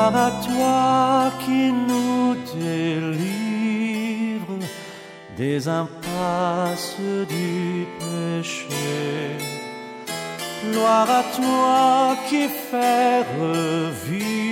Gloire à toi qui nous délivre des impasses du péché. Gloire à toi qui fais revivre